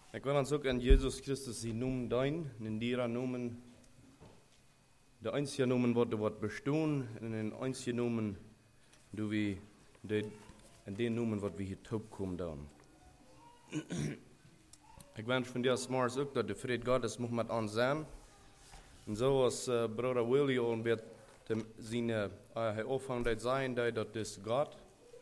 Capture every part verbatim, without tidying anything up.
Ik wil ons ook aan Jesus Christus die noem dein, in die noemen, de einzige noemen wat er wordt bestaan, en in einzige noemen, do we, de, en die noemen wat we hier top komen dan. Ik wens van dir s'morgens ook dat de vrede Gottes mag met ons zijn. En zoals uh, broeder Willie al werd zijn, uh, hij opvangt zijn, dat dat is God.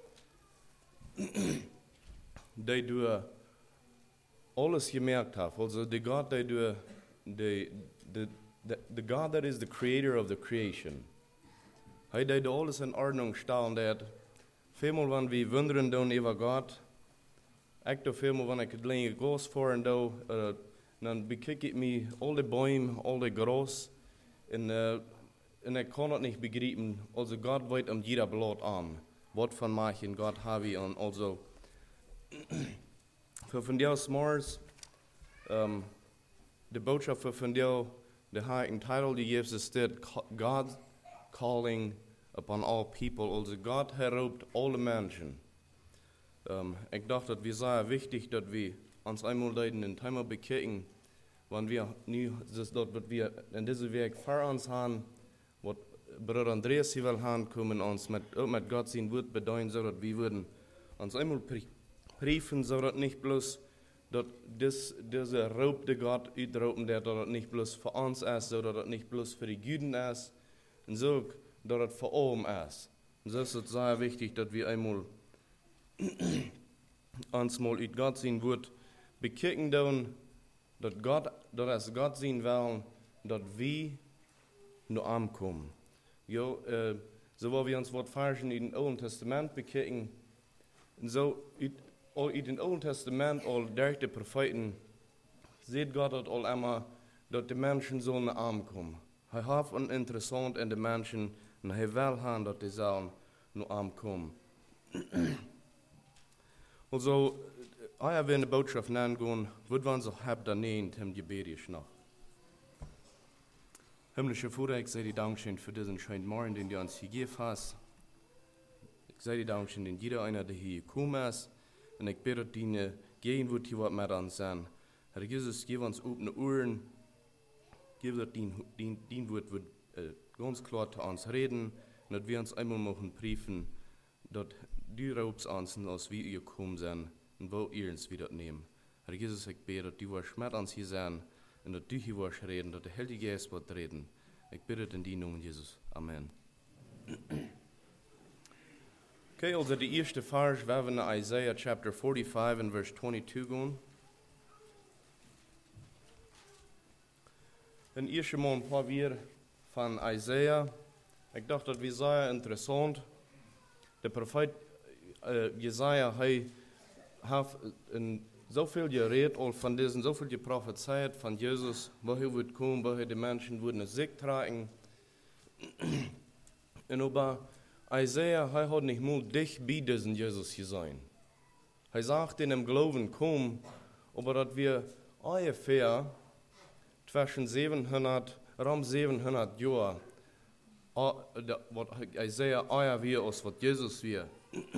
Die doet alles gemerkt heeft. Also de God, die doet, de, de, de, de God that is the creator of the creation. Hij deed alles in ordnung stellen, dat veelmaal wanneer we wonderen doen over God, ik doe veelmaal wanneer ik het alleen goos voor en doe, uh, dan bekijk ik me al die bomen, al die gras, en, uh, en ik kan het niet begrijpen, also God weet om jeder bloot aan, wat van mij en God hebben we aan, also, voor van jou s'morgens, um, de boodschap voor van jou, de heilige titel die geeft is dit, God calling upon all people, also God herroept alle mensen. Um, ik dacht dat we zeer wichtig dat we ons einmal leiden in Thema bekijken, wanneer wir nu das dort wat wir in deze week voor ons gaan, wat Bruder Andreas hier wil gaan komen, ons met, ook met God zijn woord beduiden, zodat we worden ons einmal brieven, zodat niet bloos dat dis, deze roep de God uitroepen, dat het niet bloos voor ons is, zodat het niet bloos voor de Juden is, en zo ook dat het voor allen is. En zo is het zeer wichtig dat we einmal ons mal uit God zijn woord bekijken doen, dat God, dat als God zien wil, dat we nu aankomen. Jo, uh, zo waar we ons wat versen in het Oude Testament bekijken, en zo uit, al uit het Oude Testament, al durch de profeten, ziet God dat al immer, dat de mensen zullen aankomen. Hij heeft een interessant in de mensen, en hij wil gaan dat die zullen nu aankomen. Also, als wir in de boodschap nangehen, wat we ons hebben daarna hem gebed nog. Himmlische Vater, ik zeg dir Dankeschön für diesen schönen Morgen, den du uns gegeben hast. Ich sage dir Dankeschön, den jeder einer, der hier gekommen ist. Und ich bitte deine Gegenwart hier mit uns sein. Herr Jesus, gib uns offene Ohren. Gib dir dein, dein, dein Wort wird äh, ganz klar zu uns reden. Und dass wir uns einmal machen prüfen, dass du raubst uns, als wir hier gekommen sind. Und wo ihr uns wieder nehmen. Herr Jesus, ich bete, dass du wirst mit uns hier sein. Und dass du hier wirst reden, dass der Heilige Geist wird reden. Ich bitte in die Namen Jesus. Amen. Okay, also die erste Vers, wir werden in Isaiah chapter forty-five and verse twenty-two gehen. Und erst mal ein paar Wörter von Isaiah. Ich dachte, das wäre sehr interessant. Der Prophet äh, Jesaja hat in so viel geredet, all von diesen, so viel geprophezeit von Jesus, woher wird kommen, woher die Menschen würden es Sieg tragen. Und aber Isaiah hat nicht mal dicht bei diesen Jesus gesehen. Er sagt in dem Glauben, komm, aber dass wir ungefähr zwischen siebenhundert, rund siebenhundert Jahren, was Isaiah euer wir aus, was Jesus wir.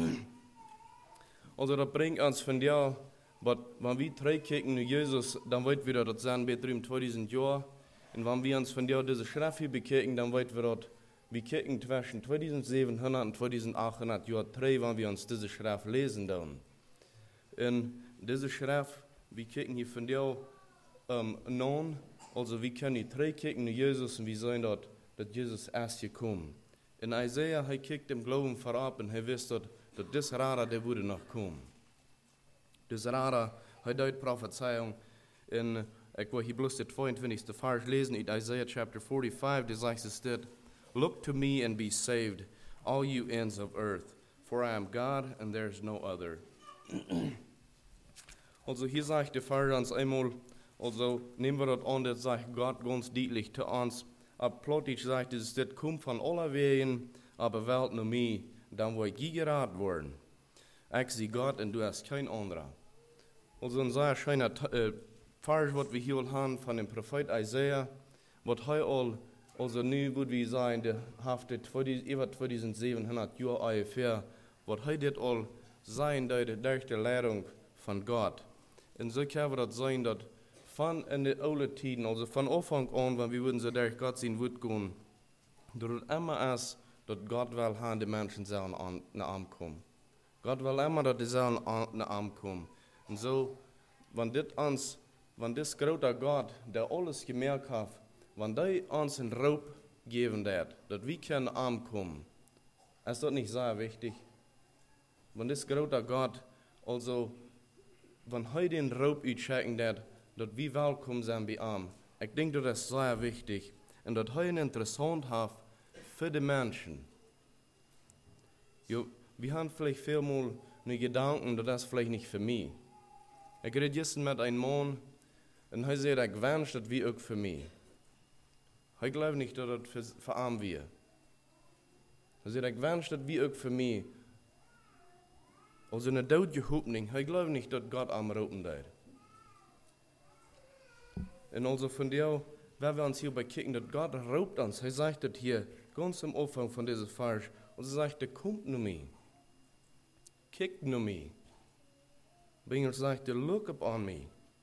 Also das bringt uns von dir, wenn wir zurückkicken zu Jesus, dann wird wir das sein, bei drüben zweitausend Jahren. Und wenn wir uns von dir diese Schrift hier bekicken, dann wird wir das, wir kicken zwischen zweitausendsiebenhundert und zweitausendachthundert Jahren drei, wenn wir uns diese Schrift lesen dann. Und diese Schrift, wir kicken hier von dir ähm, nun, also wir können hier zurückkicken zu Jesus und wir sehen dort, dass Jesus erst gekommen. In Isaiah, er kijkt dem Glauben vorab und er wist dat, dat dis Rara, der würde noch kommen. Dis Rara, er deut Prophezeiung in, ich will hier bloß der zweiundzwanzigste Vers lesen, in Isaiah chapter forty-five, der sagt es dit, Look to me and be saved, all you ends of earth, for I am God and there is no other. Also hier sagt der Vers uns einmal, also nehmen wir das an, das sagt Gott ganz deutlich zu uns, aber plötzlich sagt es, das kommt von aller Wegen, aber wählt nur mich, dann wo ich geraten worden. Ich sehe Gott und du hast kein anderer. Also ein sehr schöner äh, Vers, was wir hier haben von dem Prophet Isaiah, was er all, also nu würde wir sagen, der haftet über zweitausendsiebenhundert Jahre ungefähr, was er das all sein, durch die Lehrung von Gott. Und so kann das sein, dass von in den alten Tiden, also von Anfang an, wenn wir würden so durch Gott sein Wort gehen, dass es immer ist, dass Gott will haben, die Menschen sollen an den Arm kommen. Gott will immer, dass die sollen an den Arm kommen. Und so, wenn das uns, wenn das große Gott, der alles gemerkt hat, wenn der uns einen Raub geben wird, dass wir können an den Arm kommen, ist das nicht sehr wichtig? Wenn das große Gott, also, wenn er den Raub auschecken wird, dass wir willkommen sind bei ihm, ich denke, das ist sehr wichtig. Und dass er interessant hat für die Menschen. Jo, wir haben vielleicht vielmal einen Gedanken, dass das vielleicht nicht für mich. Ich rede jetzt mit einem Mann, und er sagt, ich wünsche, dass wir auch für mich. Ich glaube nicht, dass das für, für arm wir. Er sagt, ich wünsche, dass wir auch für mich. Also eine deutsche Hoffnung, ich glaube nicht, dass Gott am Roten wird. Und also von dir, wenn wir uns hier bekicken, dass Gott raubt uns, er sagt das hier ganz am Anfang von diesem Vers, und er sagt, kommt nur mir, kickt nur mir. Bengels sagt, look up on me.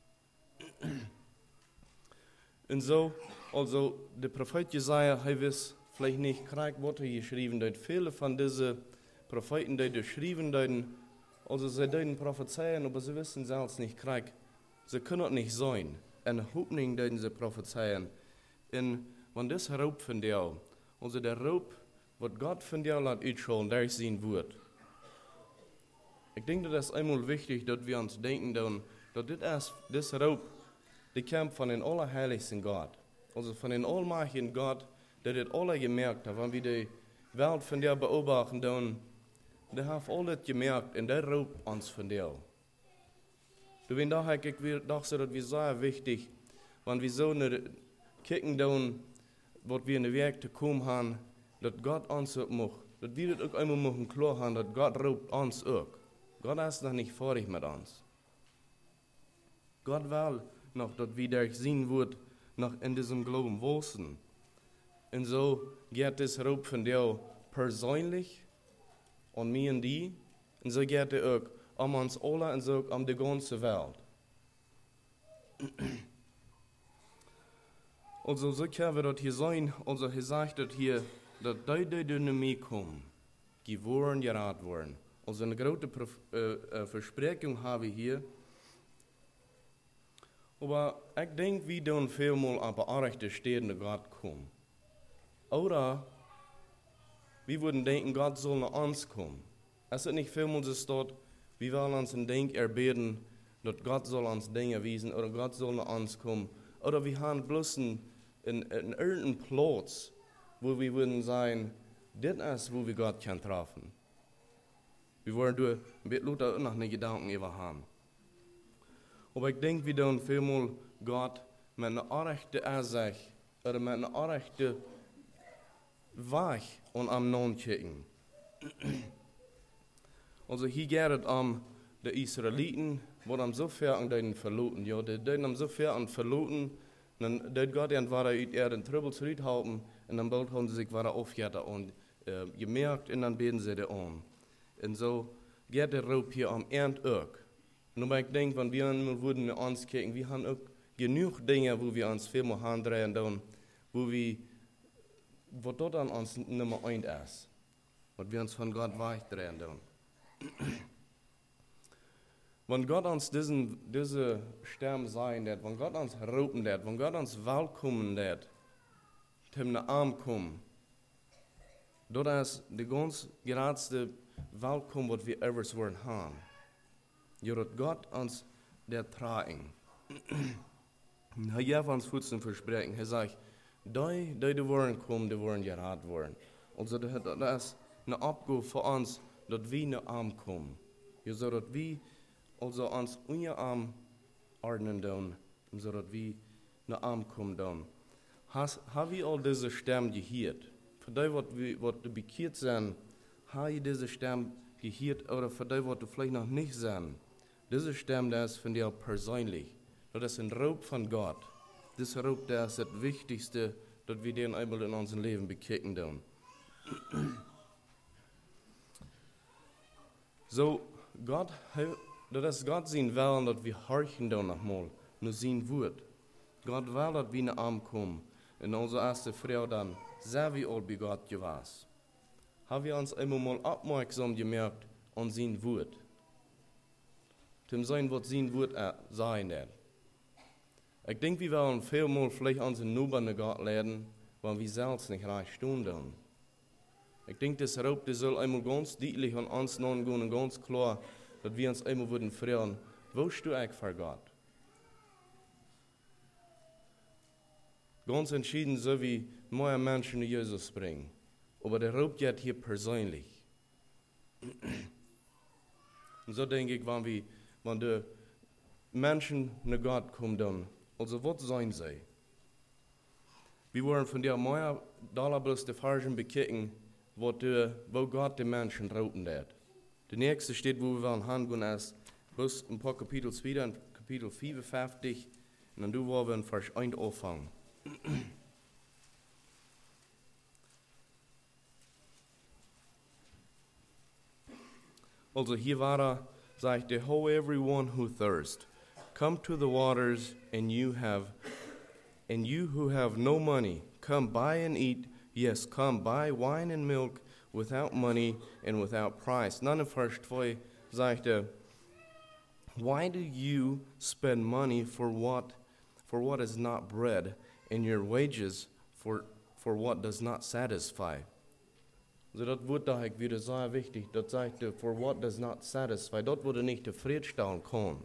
Und so, also der Prophet Jesaja, er weiß vielleicht nicht, kriegt Worte geschrieben, dass viele von diesen Propheten, die geschrieben haben, also sie deuten prophezeien, aber sie wissen selbst nicht, kriegt, sie können nicht sein. Eine Hoffnung, die sie prophezeien. Und wenn das Raub von dir, also der Raub, was Gott von dir lässt ausschauen, der ist sein Wort. Ich denke, das ist einmal wichtig, dass wir uns denken, dass das, das Raub, die kommt von den Allerheiligsten Gott. Also von den Allmächtigen Gott, der das alle gemerkt hat, wenn wir die Welt von dir beobachten, dann, der hat alles gemerkt und der raubt uns von dir. Du bin da ich dachte, dass wir sehr wichtig, wenn wir so eine kicken dann, was wir in den Weg zu kommen haben, dass Gott uns auch macht, dass wir das auch einmal machen klar haben, dass Gott raubt uns auch. Gott ist noch nicht fertig mit uns. Gott will noch, dass wir durch sein Wort noch in diesem Glauben wachsen. Und so geht das Raub von dir persönlich an mir und die, und so geht er auch um uns alle und so um die ganze Welt. Also so können wir das hier sein, also er sagt das hier, dass die, die Dynamik kommen, geworden, gerat worden. Also eine große äh, äh, Versprechung habe ich hier. Aber ich denke, wir dann vielmal an bearbeitete Städte Gott kommen. Oder wir würden denken, Gott soll nach uns kommen. Es ist nicht vielmal so dort, wir wollen uns ein Denk erbeten, dass Gott soll uns Dinge wiesen oder Gott soll nach uns kommen. Oder wir haben bloß einen, einen, einen irgendeinen Platz, wo wir würden sagen, das ist, wo wir Gott können treffen. Wir wollen durch mit Luther noch eine Gedanken über haben. Aber ich denke, wir dann vielmal Gott mit einer Anrechte Ansicht oder mit einer Anrechte Weg und am Nahen kicken. Also hier geht es um die Israeliten, die am so viel an den verloren, ja, die haben so viel an verloren, dann dort Gott dann war er eher den Trübel zurückhalten und dann bald haben sie sich wieder aufgehört und äh, gemerkt und dann beten sie da an. Und so geht der Raub hier am Ende auch. Und aber ich denke, wenn wir einmal würden uns kicken, wir haben auch genug Dinge, wo wir uns viel mehr handrehen dann, wo wir, wo dort an uns nicht mehr ein ist, was wir uns von Gott wegdrehen dann. Wenn Gott uns diesen, diese Sterben sein wird, wenn Gott uns rauben wird, wenn Gott uns willkommen wird, zum Arm kommen, das ist die ganz geradste Willkommen, was wir ever wollen haben. Ja, dass Gott uns der tragen. Er gibt uns Futzen versprechen. Er sagt, die, die die wollen kommen, die wollen gerat werden. Also das ist eine Abgabe für uns, dass wir in den Arm kommen. Ja, so dass wir also uns unser Arm ordnen dann, so dass wir in den Arm kommen dann. Haben wir all diese Stimmen gehört? Für die, was du bekehrt sind, habe ich diese Stimme gehört, oder für die, was du vielleicht noch nicht sind. Diese Stimme, das ist von dir persönlich. Das ist ein Raub von Gott. Dieser Raub, das ist das Wichtigste, dass wir den einmal in unserem Leben bekicken dürfen. So, Gott das ist Gott sein Willen, dass wir horchen da nochmal, nur sein Wort. Gott will, dass wir nach Arm kommen. Und unsere erste Frau dann, sehr wie alt bei Gott gewesen. Haben wir uns immer mal aufmerksam gemerkt an sein Wort. Zum sein, was sein Wort sein wird. Ich denke, wir wollen viel mal vielleicht unsere Nachbarn Gott lernen, weil wir selbst nicht recht stunden. Ich denke, das Raub, das soll einmal ganz deutlich an uns gehen und ganz klar, dass wir uns einmal würden fragen, wo stehst du eigentlich für Gott? Ganz entschieden, so wie mehr Menschen in Jesus bringen. Aber der Raub geht hier persönlich. Und so denke ich, wenn, wir, wenn die Menschen nach Gott kommen, dann, also was sein sie? Wir wollen von der mehr Dollar bloß die Fargen bekicken, wo, die, wo Gott die Menschen rauten wird. Der nächste steht, wo wir wollen hingehen, ist bloß ein paar Kapitel später, in Kapitel vierundfünfzig, und dann du wollen wir in Vers eins anfangen. Also hier war er, sagte, Ho everyone who thirst, come to the waters, and you have, and you who have no money, come buy and eat. Yes, come buy wine and milk without money and without price. Dann in Vers zwei sagte, why do you spend money for what, for what is not bread, and your wages for, for what does not satisfy? So, das wird da wieder sehr wichtig. Das sagte, for what does not satisfy. Dort wurde nicht zufriedenstellen können.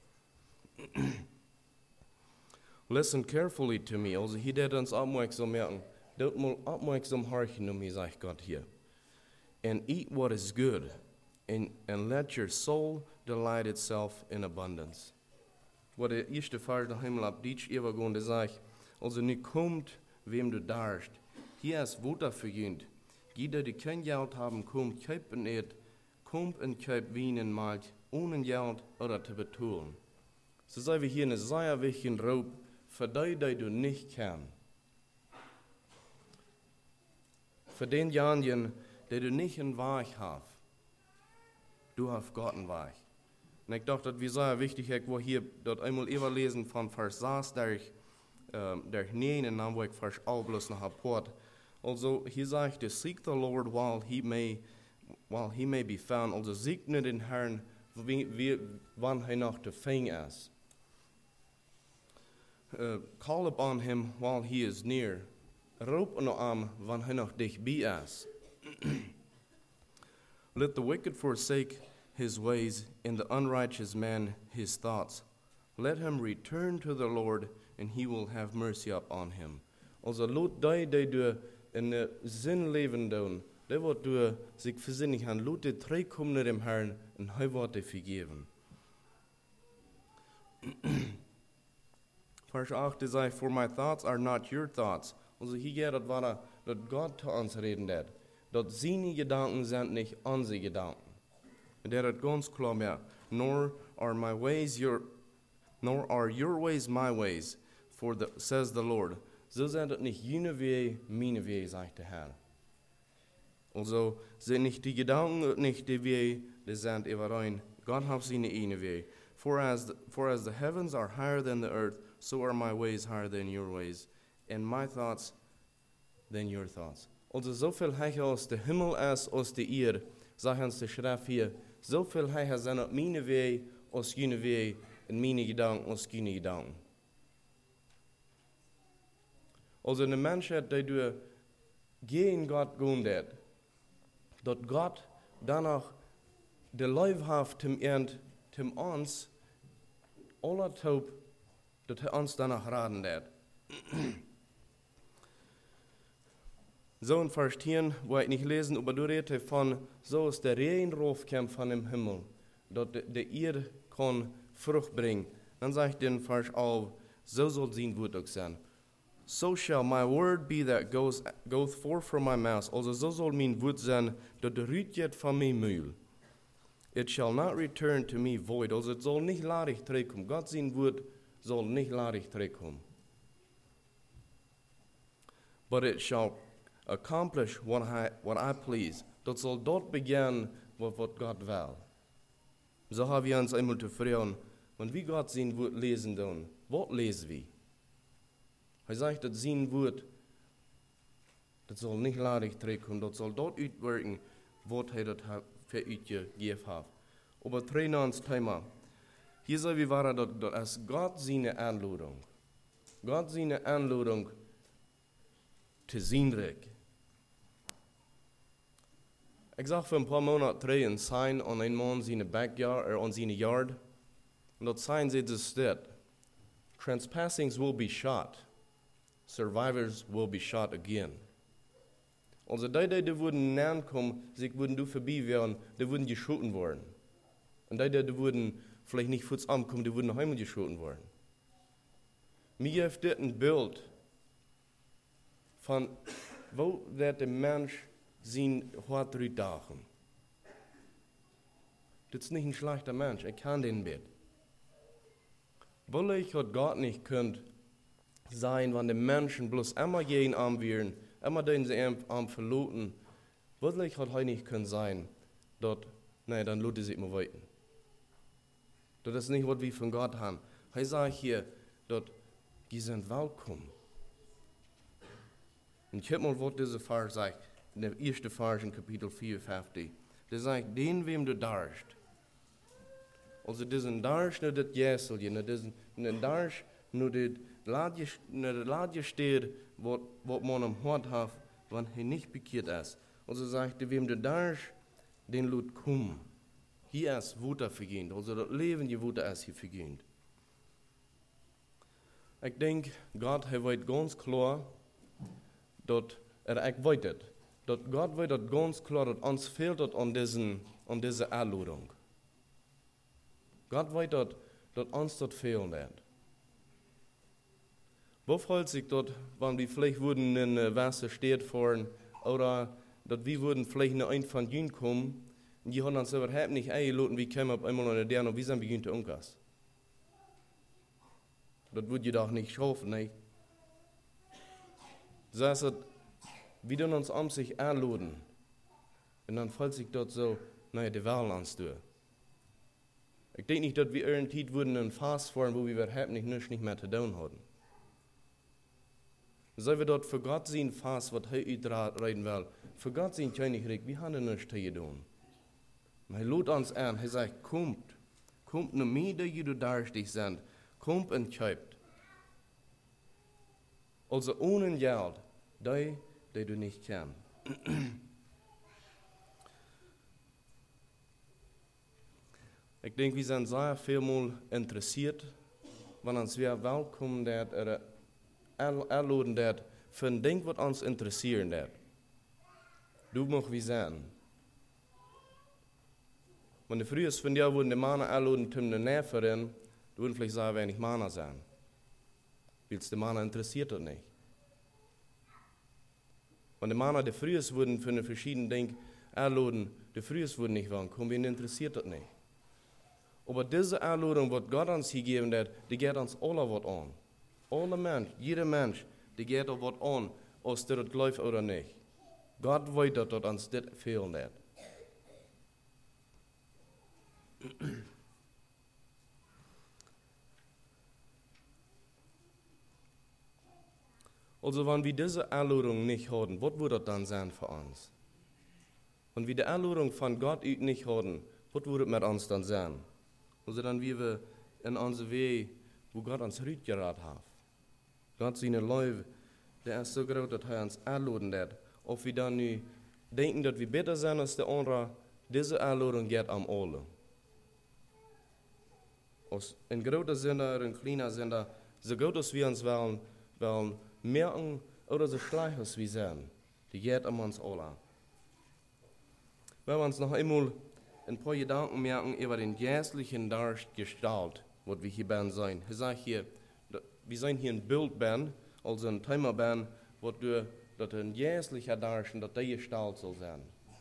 Listen carefully to me. Also hier wird uns aufmerksam merken. Dort mal aufmerksam horchen um mich, sagt Gott hier. And eat what is good, and, and let your soul delight itself in abundance. Wat der erste Vers der Himmel ab Deutsch übergehende sagt, also nicht kommt, wem du darfst. Hier ist Wutter verjüngt. Jeder, die kein Geld haben, kommt, kauft und eet, kommt und kauft Wein und Milch, ohne Geld oder zu betalen. So sei wir hier eine sehr wichtige Raub, für die, die du nicht kennst. Für denjenigen, der du nicht einen Weg hast. Du hast Gott einen Weg. Und ich dachte, das wäre sehr wichtig, ich will hier dort einmal überlesen von Vers sechs, der ich, äh, der ich neun, und dann will ich Vers elf bloß noch abhört. Also, hier sagt er, seek the Lord while he may, while he may be found. Also, segne den Herrn, wie, wie, wann er noch zu finden ist. Uh, call upon him while he is near. Roep aan hem, wann hij nog dichtbij is. Let the wicked forsake his ways, and the unrighteous man his thoughts. Let him return to the Lord, and he will have mercy upon him. Also, lot die, die du in de zin leven doen, die wat du sich versinnig haben, lot die terugkommen naar dem Herrn, und hij wird dir vergeben. Vers acht sagt, for my thoughts are not your thoughts. Also hier geht es weiter, dass Gott zu uns reden wird. Dass seine Gedanken sind nicht unsere Gedanken. Und er hat ganz klar mehr, nor are my ways your, nor are your ways my ways, for the, says the Lord. So sind es nicht jene Wege, meine Wege, sagt der Herr. Also sind nicht die Gedanken, nicht die Wege, die sind überein. Gott hat seine eine Wege. For as, the, for as the heavens are higher than the earth, so are my ways higher than your ways, and my thoughts than your thoughts. Also so viel heicher aus der Himmel als aus der Erde, sagt uns der Schrift hier, so viel heicher sind meine Wege aus jene Wege und meine Gedanken aus jene Gedanken. Also eine Menschheit, die du gegen Gott gehen wird, dass Gott danach der Leib hat, zum Ende, zum uns, aller Taub, dass er uns danach raten wird. So in Vers zehn, wo ich nicht lesen, aber du redest von, so ist der Regenruf kommt von dem Himmel, dass der Erde kann Frucht bringen. Dann sagt er in Vers elf, so soll sein Wort auch sein. So shall my word be that goes, goes forth from my mouth. Also so soll mein Wort sein, dass der Rüt geht von mir Mühl. It shall not return to me void. Also es soll nicht ladig zurückkommen. Gott sein Wort soll nicht ladig zurückkommen. But it shall accomplish what I, what I please. Dat soll dort beginnen, wat, wat Gott will. So haben wir uns einmal zu fragen, und wie Gott sein Wort lesen dann, was lesen wir? Er sagt, dass sein Wort, das soll nicht ladig treffen, das soll dort uitwirken, was er das für euch gegeben hat. Aber trainen uns Thema. Hier soll wir waren, dass, dass als Gott seine Anladung, Gott seine Anladung zu sein Reich. Ich sag für ein paar Monate drei ein Sign an ein Mann seine Backyard oder an seine Yard. Und das Sign sieht es steht: Trespassings will be shot. Survivors will be shot again. Also die, die, die würden ankommen, sie würden du vorbei werden, die würden geschoten worden. Und die, die, die würden vielleicht nicht kurz ankommen, die würden noch einmal geschoten worden. Mir gibt das ein Bild von, wo wird der Mensch sein Hort dagen. Das ist nicht ein schlechter Mensch, er kann den Bett. Weil ich hat Gott nicht könnt sein, wenn die Menschen bloß immer jeden Arm wären, immer den sie Arm verloten, weil ich hat heute nicht können sein, dort, nein, dann lute sie immer weiter. Das ist nicht, was wir von Gott haben. Er sagt hier, dort, die sind willkommen. Und ich habe mal, was dieser Vers sagt, in der ersten Vers in Kapitel vierundfünfzig. Der sagt, den, wem du darfst. Also, diesen darfst nur das Jäsel, nur diesen, nur darfst nur das Ladje steht, was man am Hort hat, wenn er nicht bekehrt ist. Also sagt er, wem du darfst, den Lut komm. Hier ist Wutter vergehend, also das Leben, die Wutter ist hier vergehend. Ich denke, Gott er weiß ganz klar, dass er ich weiß das, dass Gott weiß das ganz klar, dass uns fehlt das an diesen, an dieser Anladung. Gott weiß das, dass uns das fehlen wird. Wo freut sich dort, wenn wir vielleicht würden in äh, Wasser steht fahren, oder dass wir würden vielleicht in ein von ihnen kommen, und die haben uns überhaupt nicht eingeladen, wie kämen auf einmal an der und wie sind wir beginnt umgehen. Das würde ihr doch nicht schaffen, ne? Das heißt, wir tun uns um sich anladen, und dann fällt sich dort so, naja, die Wahl ans durch. Ich denke nicht, dass wir irgendwie würden einen Fast fahren, wo wir überhaupt nicht, nicht, nicht mehr zu tun hatten. Sollen wir dort für Gott sein Fast, was er reden will, für Gott sein Königreich, wir haben nichts zu tun. Aber er lud uns an, er sagt, kommt, kommt nur mir, die du darstig sind, kommt und kauft. Also ohne Geld, die, die du nicht kennst. Ich denke, wir sind sehr vielmal interessiert, wenn uns wir willkommen dat er erladen dat für ein Ding, was uns interessieren dat. Du mag wie sein. Wenn die früher von dir wurden die Männer erladen, um den Nerven, du würden vielleicht sagen, wenn ich Männer sein. Weil die Männer interessiert das nicht. Wenn die Männer die früher wurden für eine verschiedene Dinge erladen, die früher wurden nicht waren, kommen wir interessiert das nicht. Aber diese Einladung, was Gott uns hier gegeben hat, die geht uns alle was an. Alle Menschen, jeder Mensch, die geht auch was an, ob der das glaubt oder nicht. Gott weiß, dass uns das fehlen hat. Also, wenn wir diese Einladung nicht haben, was würde das dann sein für uns? Wenn wir die Einladung von Gott nicht haben, was würde mit uns dann sein? Also dann wie wir in unserem Weg, wo Gott uns rütgeraten hat. Gott seine Liebe, der ist so groß, dass er uns einladen hat. Ob wir dann nu denken, dass wir besser sind als der andere, diese Einladung geht am alle. Als ein großer Sünder, ein kleiner Sünder, so gut als wir uns wollen, wollen merken oder so schlecht als wir sind, die geht am uns alle. Wenn wir uns noch einmal ein paar Gedanken merken über den geistlichen Gestalt, was wir hier ben sein. Ich sage hier, wir sind hier ein Bildband, also ein Themaband, wo du, dass ein geistlicher Darstellung, dass die Gestalt soll sein.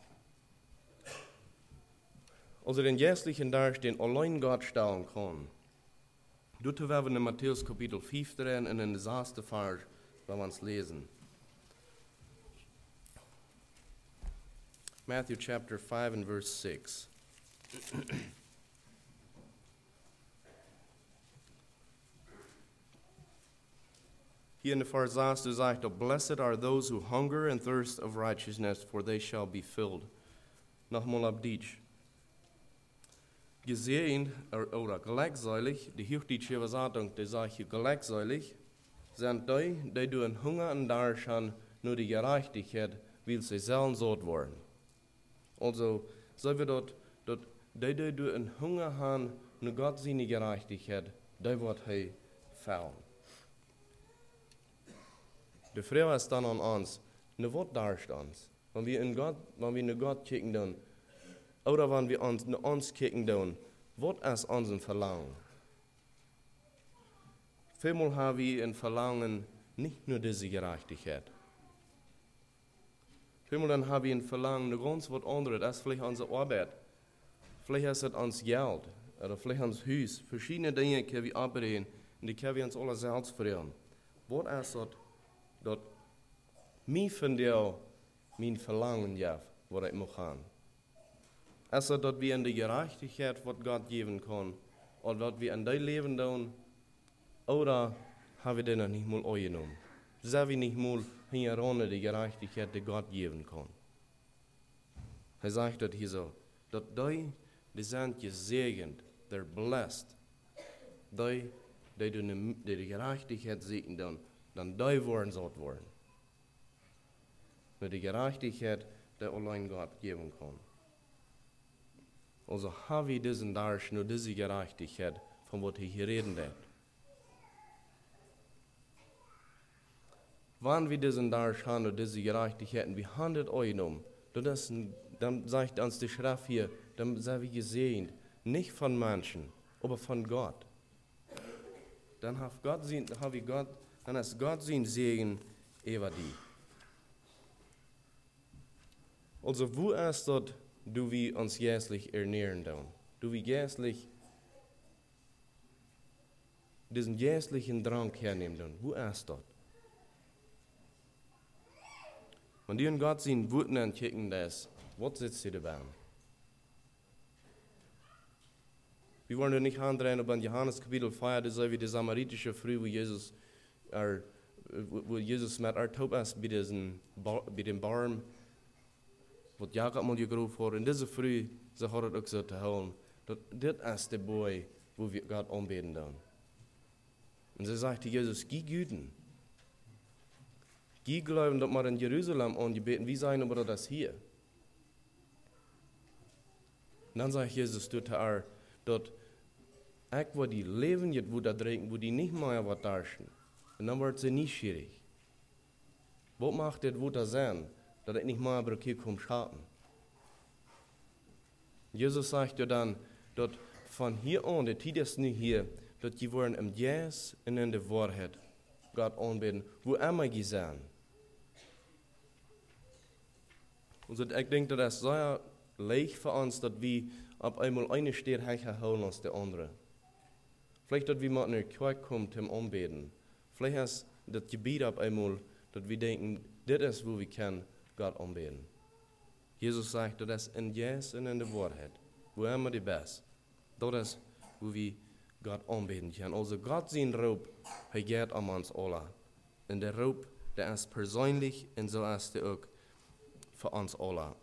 Also den geistlichen Darstellung, den allein Gott stellen kann. Dort werden wir in Matthäus Kapitel fünf drin, in den sechsten Vers, wenn wir es lesen. Matthew chapter five and verse six. Hier in the Vers sechs, du sagst, blessed are those who hunger and thirst of righteousness, for they shall be filled. Nochmal ab Deutsch. Gesehen, oder gleichsäulig, die hochdeutsche Übersetzung, die sagt hier gleichsäulig, sind die, die durch Hunger und Durst haben, nur die Gerechtigkeit, weil sie selber satt worden. Also, so wir dort, dort die, die durch Hunger haben, nur Gott seine Gerechtigkeit, die wird er fallen. Die Frage ist dann an uns, ne was darst uns? Wenn wir in Gott, wenn wir in Gott kicken dann, oder wenn wir uns, ne uns kicken dann, was ist unser Verlangen? Vielmal haben wir ein Verlangen nicht nur diese Gerechtigkeit. Vielmal dann haben wir ein Verlangen, ne ganz was anderes, das ist vielleicht unsere Arbeit. Vielleicht ist es uns Geld, oder vielleicht uns Haus. Verschiedene Dinge können wir abreden, und die können wir uns alle selbst verlieren. Was ist das? Dat mij van jou mijn verlangen gaf, wat ik mag gaan. Is het dat we in de gerechtigheid wat God geven kan, of dat we in die leven doen, oder hebben we dat niet mal aangenomen? Zijn we niet mal hier ohne die gerechtigheid die God geven kan? Hij zegt dat hier zo, dat die, die zijn gezegend, they're blessed, die, die de, de gerechtigheid zien dan, dan die worden zat worden. Met de gerechtigheid die alleen Gott geben kann. Also haben wir diesen Darsch nur diese Gerechtigkeit, von was ich hier reden wird. Wenn wir diesen Darsch haben und diese Gerechtigkeit, wir haben das eingenommen, dann sagt uns die Schrift hier, dann sind wir gesehen, nicht von Menschen, aber von Gott. Dann hat Gott, haben wir Gott dann ist Gott sein Segen über die. Also wo ist das, du wir uns geistlich ernähren tun? Du wir geistlich diesen geistlichen Drang hernehmen tun? Wo ist das? Wenn die in Gott sein Wuten ankicken, das, was sitzt sie dabei? Wir wollen nicht handrehen, ob in Johannes Kapitel vier, das sei wie die samaritische Frau, wo Jesus Er, wo Jesus met haar taub is bij, deze, bij den Baum, wat Jacob moet geroepen worden. En deze vrouw, ze had het ook zo te houden, dat dit is de boy, wo wir Gott anbeten dan. Und sie sagte Jesus, geh güten. Geh glauben, dass wir in Jerusalem angebeten, wie sein aber das hier? Und dann sagt Jesus zu haar, dass ich, wo die leben, jetzt, wo da trinken, wo die nicht mehr was darstellen. Und dann wird sie nicht schwierig. Was macht das, wo das sein, dass ich nicht mal über hier komme schaden? Jesus sagt ja dann, dass von hier an, der Zeit ist nicht hier, dass die wollen im Jes und in der Wahrheit Gott anbeten, wo immer die sind. Also ich denke, das ist sehr leicht für uns, dass wir auf einmal eine steht holen als der andere. Vielleicht, dass wir mal in der Kirche kommen zum Anbeten. Vielleicht ist das Gebiet auf einmal, dass wir denken, das ist, wo wir können Gott anbeten. Jesus sagt, das ist in Jes und in der Wahrheit, wo immer die Best. Das ist, wo wir Gott anbeten können. Also Gott sein Raub, er geht an uns alle. Und der Raub, der ist persönlich und so ist er auch für uns alle.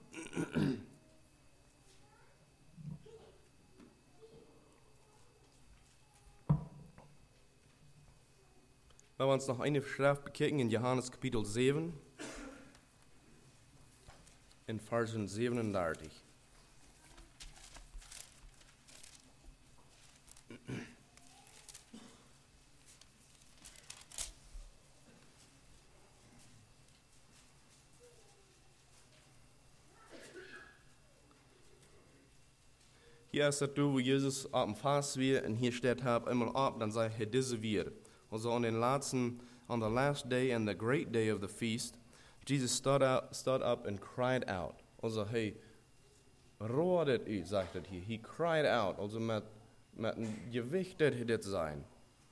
Wenn wir uns noch eine Schrift bekicken in Johannes Kapitel sieben, in Versen siebenunddreißig. Hier ist das, wo Jesus auf dem Fass wird, und hier steht, hab einmal ab, dann sagt er, diese wir. Also on den letzten, on the last day and the great day of the feast, Jesus stood, out, stood up and cried out. Also, hey, rohret u, sagt er hier. He cried out. Also mit, mit einem Gewicht wird das sein.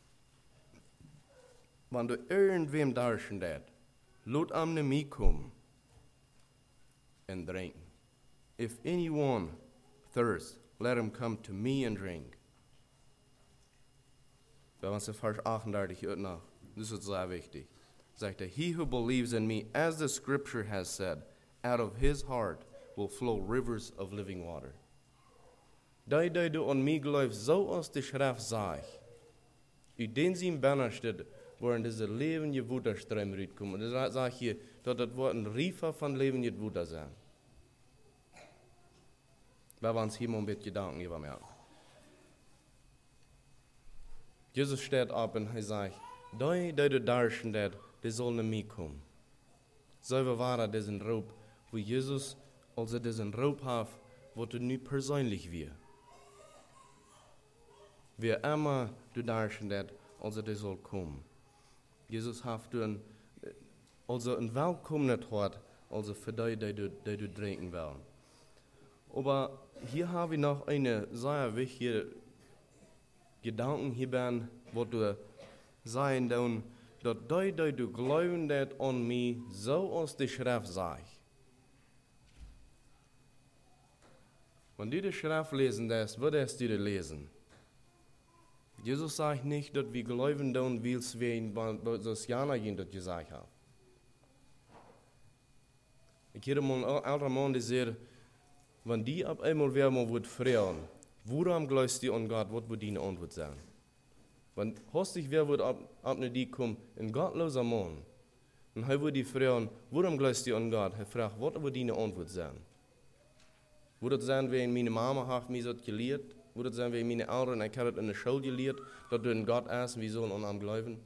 Wenn du irgendwem darschen dat, lot am ne mi kommen and drink. If anyone thirsts, let him come to me and drink. Bei uns in Vers achtunddreißig hört nach. Das ist sehr wichtig. sagt er, he who believes in me, as the scripture has said, out of his heart will flow rivers of living water. Die, die du an mich glaubst, so aus der Schrift sag ich, den sie im Banner steht, wo in diese lebende Wutterströme rauskommen. Und das sage ich hier, dass das Wort ein Riefer von lebenden Wutter sein. Wir wollen uns hier mal ein bisschen Gedanken über mir. Jesus steht ab und er sagt, die, die du darschen, die sollen zu mir kommen. So war er diesen Raub, wo Jesus, als er diesen Raub hat, wird er nicht persönlich wir. Wer immer du darschen, als er soll kommen. Jesus hat ein, also ein Willkommen hat, also für die, die du, die du trinken willst. Aber hier habe ich noch eine sehr wichtige Gedanken hierbei, wo du sagen dann, dass die, die du glauben, dass an mich so aus der Schrift sagt. Wenn du die Schrift lesen lässt, würdest du die lesen. Jesus sagt nicht, dass wir glauben, dann willst wir, das Jana das gesagt hat. Ich höre mal einen älteren Mann, der sagt, wenn die ab einmal wer mal wird fragen, woran glaubst du an Gott, was wird deine Antwort sein? Wenn hostig wer wird ab, ab ne die kommen, ein gottloser Mann, und er wird die fragen, woran glaubst du an Gott? Er fragt, was wird deine Antwort sein? Wird es sein, wie meine Mama hat mich das gelehrt? Wird es sein, wie meine Eltern, ich habe das in der Schule gelehrt, dass du an Gott hast, und wir sollen an ihm glauben?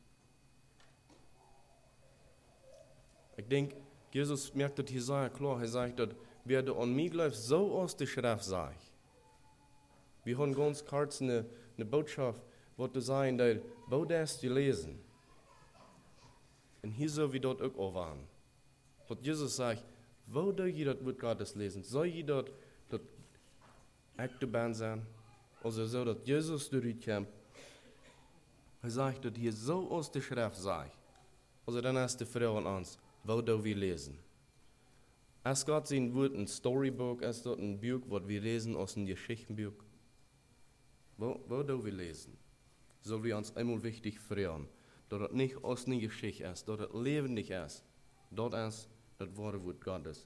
Ich denke, Jesus merkt das hier sehr klar. Er sagt, dass wer du an mich glaubst, so aus der Schrift sagt. Wir haben ganz kurz eine, eine Botschaft, was du sagen, dass wo das zu lesen. Und hier soll wir dort auch waren. Was Jesus sagt, wo du je das mit Gottes lesen, soll je dort das Akteban sein, also so, dass Jesus durchkommt. Er sagt, dass hier so aus der Schrift sagt. Also dann hast du Frage an uns, wo du wir lesen. Es Gott sein Wort ein Storybook, es dort ein Buch, was wir lesen aus einem Geschichtenbuch. Wo, wo do wir lesen? Soll wir uns einmal wichtig fragen, dass das nicht aus einer Geschichte ist, dass das lebendig ist. Dort ist das wahre Wort Gottes.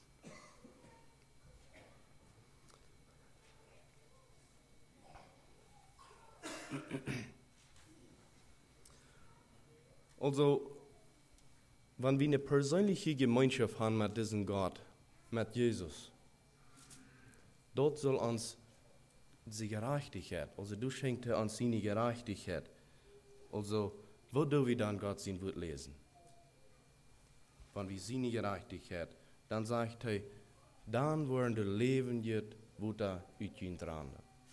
Also, wenn wir eine persönliche Gemeinschaft haben mit diesem Gott, mit Jesus, dort soll uns die Gerechtigkeit, also du schenkst uns seine Gerechtigkeit, also wo do wir dann Gott sein Wort lesen? Wenn wir seine Gerechtigkeit, dann sagt er, dann werden die Leben jetzt, wo da utgehen dran.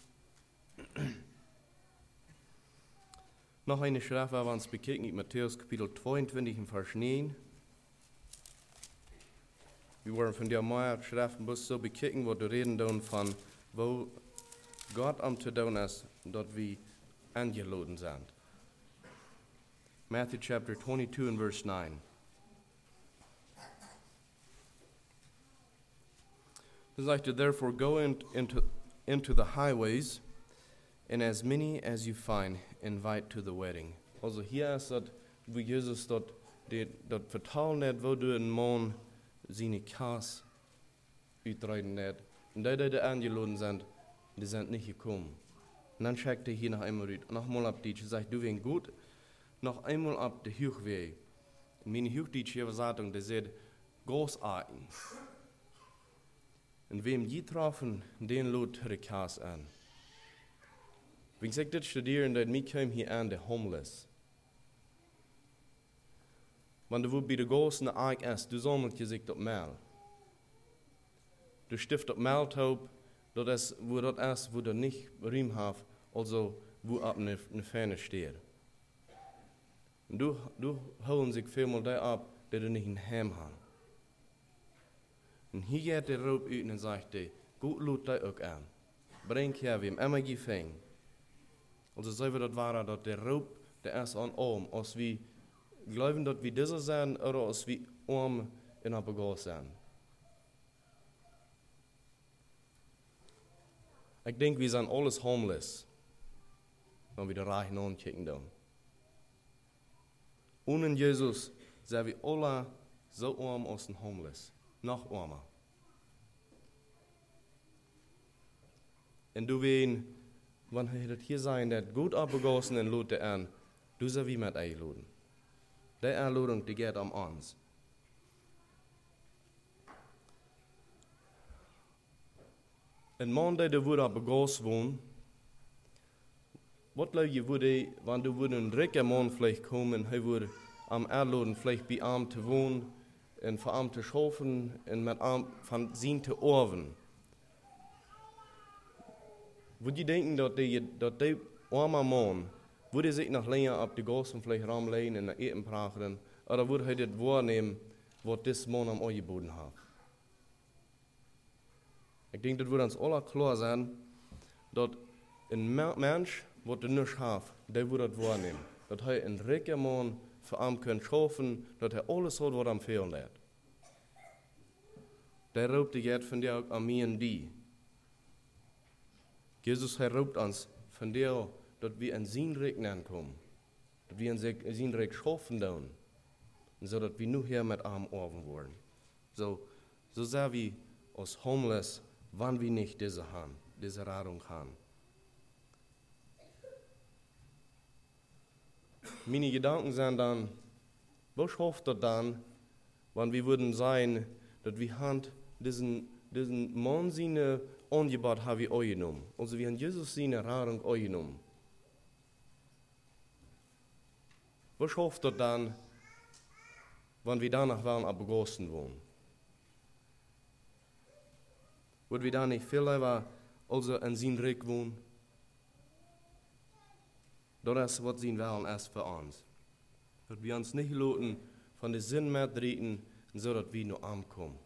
Noch eine Schrift, wir uns bekicken, in Matthäus Kapitel zweiundzwanzig, im Vers neun. Wir wollen von der Meier Schriften bloß so bekicken, wo du reden dann von, wo Gott am zu tun ist, dort wir eingeladen sind. Matthew chapter twenty-two and verse nine. It sagt, therefore go in, into, into the highways, and as many as you find, invite to the wedding. Also hier ist das, wie Jesus dort, dort vertalen hat, wo du einen Mann seine Kass uitreiten hat. Und die, die eingeladen sind, die sind nicht gekommen. Und dann checkt er hier noch einmal uit. Nochmal ab die, sagt, du wegen gut, noch einmal ab der Hüchweg. Und meine Hüchdeutsche Übersetzung, die sagt, großartig. Und wem die trafen, den lud der Kass an. Wenn ich das studieren, dann mich kam hier an, der homeless. Wenn du bei der großen Eik ist, du sammelt je sich das Mehl. Du stift das Mehl taub, das ist, wo das ist, wo du nicht Riem hast, also wo ab eine, eine Ferne steht. Und du, du holen sich vielmal da ab, dass du nicht ein Heim hast. Und hier geht der Raub uit und sagt, gut lud dich auch an. Bring her, wem immer gefängt. Also so wie das war, dass der Raub, der ist an Arm, als wir glauben, dass wir diese sind, oder als wir arm in der Begriff sind. Ich denke, wir sind alles homeless, wenn wir die Reichen ankicken. ohne Jesus sind wir alle so arm als ein Homeless. Noch armer. Und du weißt, wenn er das hier sein, der gut abgegossen und lud an, du sollst wie mit einladen. Die Einladung, die geht am uns. Ein Mann, der wurde abgegossen wohnen, was glaube ich, würde, wenn du würde ein dritter Mann vielleicht kommen, er würde am Einladen vielleicht bei ihm zu wohnen, und für ihm zu schaffen, und mit ihm von ihm zu orven. Würde ich denken, dass der, dass der arme Mann, würde sich noch länger auf die Gassen vielleicht ramlegen und eten prachen, oder würde er das wahrnehmen, was das Mann am angeboten hat? Ich denke, das würde uns alle klar sein, dass ein Mensch, was er nicht hat, der würde das wahrnehmen. Dass er ein reicher Mann für ihn kann schaffen, dass er alles hat, was ihm fehlen hat. Der raubt die jetzt von dir an mir und die. Jesus raubt uns von dir, dass wir in sein Reich kommen. Dass wir in sein Reich schaffen tun. So dass wir nur hier mit ihm oben wollen. So, so sehr wir als homeless, wann wir nicht diese haben, diese Radung haben. Meine Gedanken sind dann, was hofft das dann, wenn wir würden sein, dass wir Hand diesen, diesen Mann seine Angebot haben wir angenommen. Also wir haben Jesus seine Radung angenommen. Was hofft das dann, wenn wir danach waren abgegossen wohnen? Würden wir da nicht viel lieber also in sein Reich wohnen? Das ist, was sie wollen, erst für uns. Dass wir uns nicht lassen von den Sinn mehr drehen, so dass wir nur ankommen.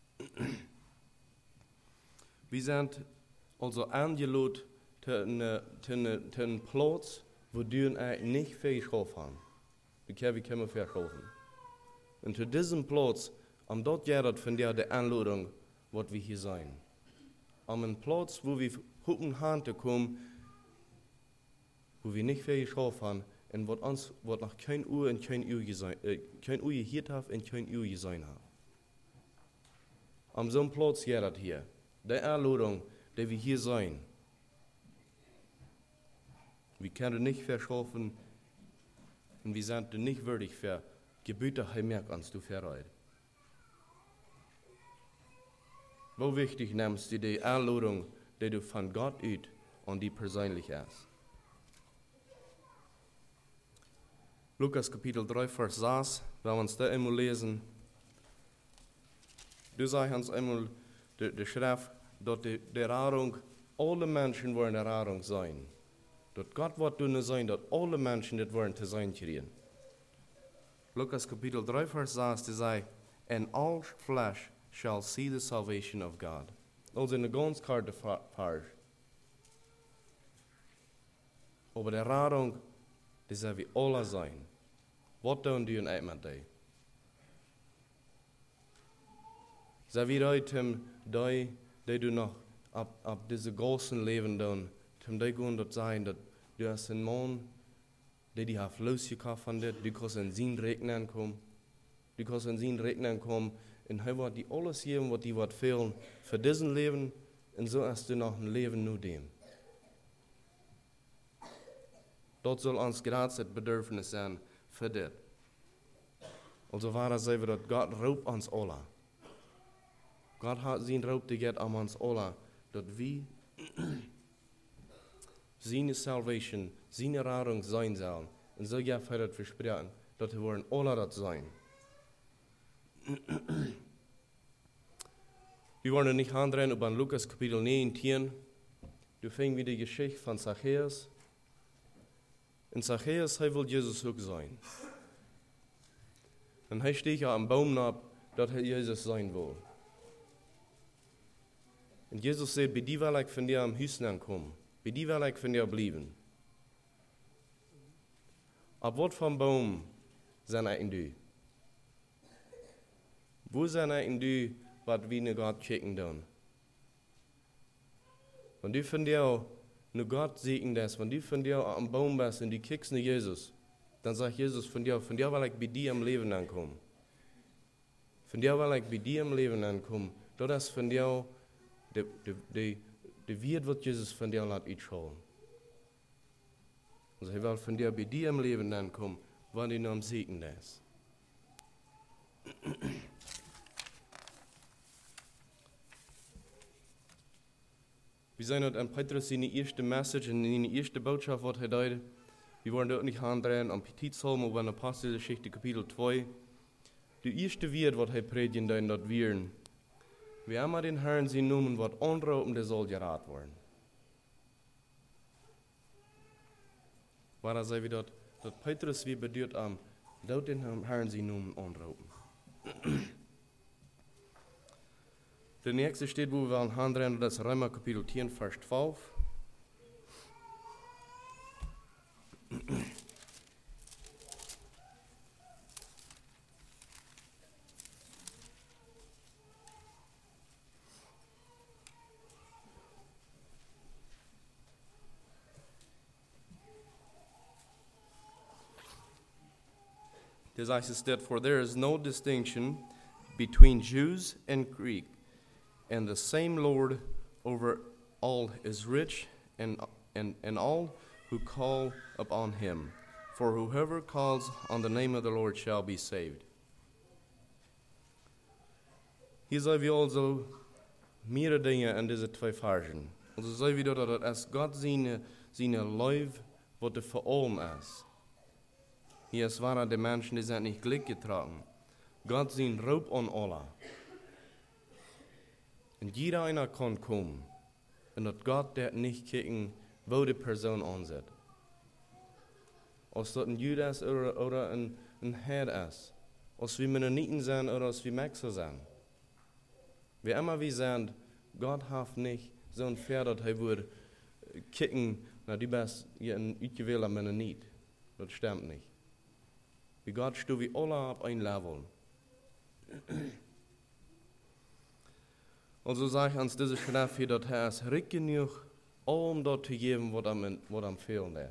Wir sind also eingeladen zu einem Platz, wo wir nicht viel Schaff haben. Wir können verschaffen. Und zu diesem Platz, am dort geht von der die Einladung, was wir hier sein. Am einen Platz, wo wir gucken Hand kommen, wo wir nicht viel Schaff haben, und was uns, was noch kein Uhr und kein Uhr gesehen, äh, kein Uhr hier hat und kein Uhr gesehen hat. Am so einem Platz geht das hier. Die Einladung, die wir hier sein. Wir können nicht verschaffen, und wir sind nicht würdig für Gebüter heimmerk ans du verreit. Wo wichtig nimmst du die Einladung, die du von Gott üt und die persönlich ist. Lukas Kapitel drei, Vers sechs, wenn wir uns da einmal lesen, du sagst uns einmal, der de Schrift, dass die, die Radung, alle Menschen wollen die Radung sein. Dass Gott wird tun sein, dass alle Menschen das wollen zu sein kriegen. Lukas Kapitel drei, Vers sechs, die sagt, and all flesh shall see the salvation of God. Also in der ganz karte Vers. Aber die Radung, die soll wir alle sein. Was tun die in einem Tag? Sei wir heute, die, die du noch ab, ab diese großen Leben tun, zum die gehen dort sein, dass du hast einen Mann, der die hat losgekauft von dir, du kannst in sein Rechnen kommen, du kannst in sein Rechnen kommen, und er wird die alles geben, was die wird fehlen, für diesen Leben, und so hast du noch ein Leben nur dem. Dort soll uns gerade das Bedürfnis sein für das. Also war es so, dass Gott raubt uns alle. Gott hat sein Raub, die geht an uns alle, dass wir seine Salvation, seine Rettung sein sollen. Und so ja für das versprechen, dass wir wollen alle das sein. Wir wollen nicht handrehen über Lukas Kapitel neunzehn. Du fängst wieder die Geschichte von Zachäus. Und Zachäus, er will Jesus auch sein. Und er steht ja am Baum ab, dass er Jesus sein will. Und Jesus sagt, bei dir will ich von dir am Hüsten ankommen. Bei dir will ich von dir bleiben. Ab was vom Baum sind er in du? Wo sind er in du, was wir nicht Gott schicken tun? Wenn du von dir nur Gott segnen das, wenn du von dir am Baum bist und du kickst nach Jesus, dann sagt Jesus von dir, von dir will ich bei dir im Leben ankommen. Von dir will ich bei dir im Leben ankommen. Das ist von dir, der de, de, de Wert wird Jesus von dir lässt einschauen. Also er will von dir bei dir im Leben ankommen, wann du noch am Segen ist. Wir sind heute an Petrus seine erste Message und seine erste Botschaft, was er deut. Wir wollen dort nicht handrehen am Petitsalm, aber in Apostelgeschichte Kapitel zwei. Die erste Wort, was er predigen deut, dort wären. Wir haben den Herrn sie nennen, was anrauben, der soll gerat werden. War das wie dort, dort Petrus wie bedeutet am, dort den Herrn sie nennen, anrauben. Der nächste steht, wo wir an handrehen, das ist Römer Kapitel zehn, Vers zwölf. This I said, for there is no distinction between Jews and Greek, and the same Lord over all is rich, and, and, and all who call upon him. For whoever calls on the name of the Lord shall be saved. Hier sehen wir also mehrere Dinge in diese zwei Versen. Also sehen wir dort, dass Gott seine, seine Liebe, was er für allem ist. Hier ist wahr, die Menschen, die sind nicht Glück getragen. Gott sein Raub an alle. Und jeder einer kann kommen. Und dass Gott der nicht kicken, wo die Person ansetzt. Als das ein Judas oder, oder ein, ein Herr ist. Als wir Mennoniten sind oder als wir Maxer sind. Wie immer wir sind, Gott hat nicht so ein Pferd, dass er würde kicken, na du bist ein ausgewählter Mennonit. Das stimmt nicht. Wie Gott steht wir alle auf ein Level. Also sage ich uns diese Schrift hier, dass er ist reich genug, um dort zu geben, was am, was am fehlen wird.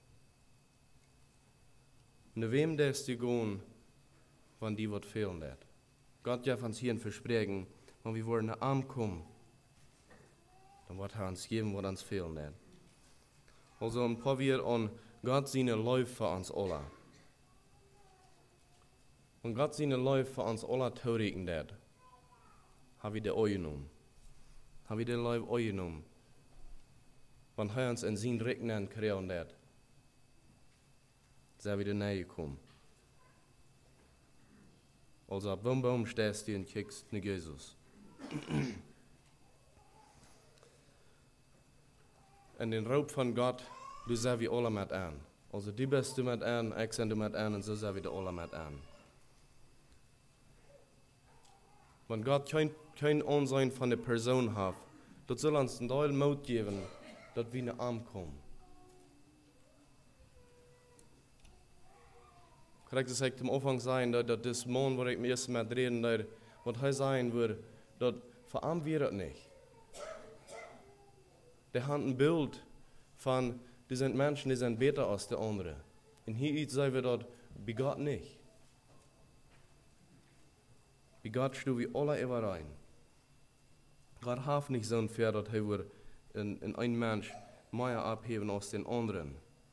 Und wem der ist die gehen, wenn die was fehlen wird. Gott darf uns hier ein Versprechen, wenn wir wollen ankommen, dann wird er uns geben, was uns fehlen wird. Also ein paar wir an Gott seine Läufe für uns alle. Und Gott seine Läufe für uns alle taugen wird, haben wir die Ohren genommen. Haben wir die Läufe Ohren genommen. Wenn er uns in sein Regnen kriegen wird, sind wir die Nähe gekommen. Also ab dem Baum stehst du und kickst nach Jesus. Und den Raub von Gott, du sehen wir alle mit an. Also du bist du mit an, ich sind du mit an und so sehen wir die alle mit an. Wenn Gott kein, kein Ansehen von der Person hat, das soll uns einen Teil Mut geben, dass wir nach Arm kommen. Korrekt ist am Anfang sein, dass das Mann, wo ich mir erst mal reden, dass was er sein würde, dass für arm wir das nicht. Der hat ein Bild von, die sind Menschen, die sind besser als die anderen. Und hier sagen wir dort, bei Gott nicht. Bei Gott stehen wir alle immer rein. Gott hat nicht so ein Pferd, dass er in, in ein Mensch mehr abheben als den anderen.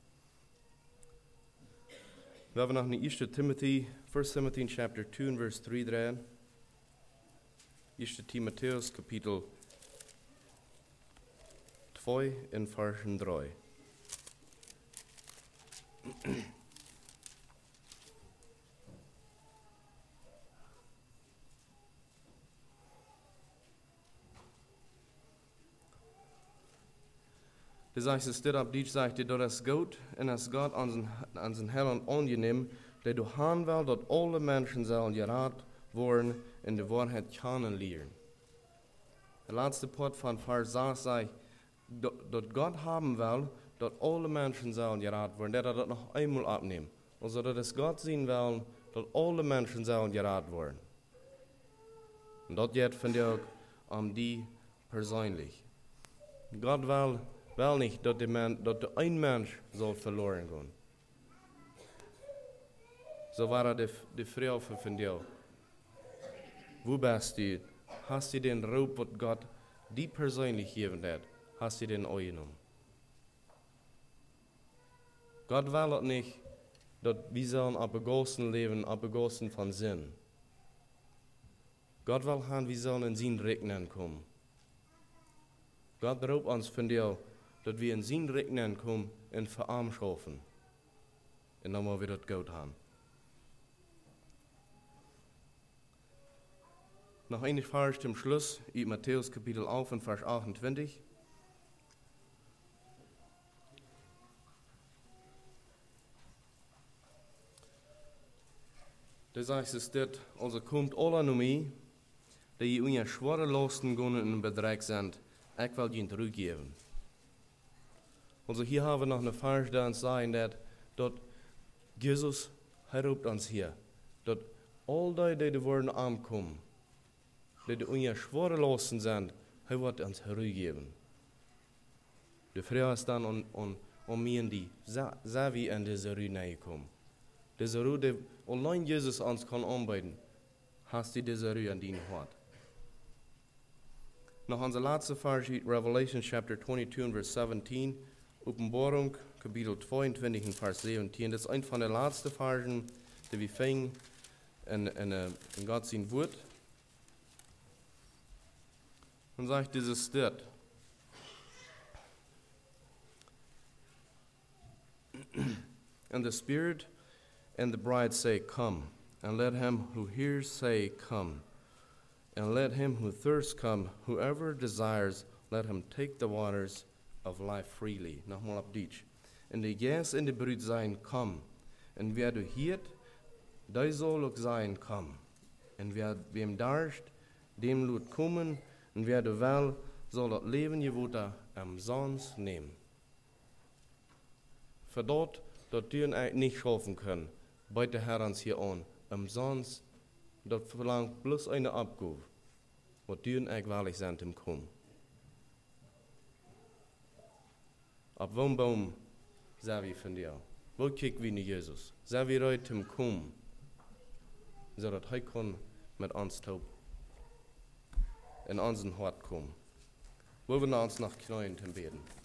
Wir haben noch in ersten Timothy, First Timothy chapter two and verse three dran. ersten Timotheus Kapitel zwei in Vers drei. Das sagt, es steht ab, die sagt, dass das gut und es Gott an seinen Herrn angenehm, der du haben will, dass alle Menschen sollen gerat worden in der Wahrheit kennenlernen. Der letzte Part von Vers sechs sagt, dass Gott haben will, dass alle Menschen sollen gerat werden, der das noch einmal abnehmen. Also, dass es Gott sehen will, dass alle Menschen sollen gerat werden. Und das geht von dir an die persönlich. Gott will Wel nicht, dass, die man, dass ein Mensch soll verloren gehen. so war er die, die Frau von dir. Wo bist du? Hast du den Raub, was Gott dir persönlich gegeben hat, hast du den angenommen? Gott will es nicht, dass wir sollen abgegossen leben, abgegossen von Sinn. Gott will haben, wir sollen in sein Regnen kommen. Gott raubt uns von dir, dass wir in sein Regnen kommen und verarm schaffen. Und dann wollen wir das gut haben. Noch ein Vers zum Schluss, in Matthäus Kapitel elf und Vers achtundzwanzig. Da sagt es dit, also kommt alle naar mij, die je schwere lasten gaan in bedrijf zijn, ik wil je teruggeven. Also hier haben wir noch eine Vers, die uns sagen, dass, dass Jesus roept uns hier, dass all die, die de worden aankomen, die de unje schwere lasten zijn, hij wordt ons teruggeven. De vraag is dan om, om, om mij die, zou wie in deze ruïne komen? Deze ruïne, die alleen Jesus ons kan aanbieden, hast du diese ruïne in dein Hart. Noch unser letzter Vers, Revelation chapter twenty-two, verse seventeen, Offenbarung, Kapitel zweiundzwanzig, Vers siebzehn. Das ist ein von den letzten Versen, die wir finden in, in, in Gottes Wort. Und sagt dieses dort. And the Spirit and the bride say, Come. And let him who hears say, Come. And let him who thirsts come. Whoever desires, let him take the waters of life freely. Nochmal auf Deutsch. Und die Geist in die Brut sein, Komm. Und wer du hiert, der soll auch sein, Komm. Und wer wem darscht, dem lut kommen. Und wer du will, soll das Leben gewohnt umsonst nehmen. Für dort, dort wir eigentlich nicht schaffen können, bei der Herr uns hier an, umsonst, dort verlangt bloß eine Abgabe, was wir eigentlich wahrlich sind im Kommen. Ab welchem Baum sind wir von dir? Wo kicken wir nicht Jesus? Sind wir heute im Kommen, so dass er kann mit uns taub in unseren Hort kommen? Wo wir uns nach Knien beten.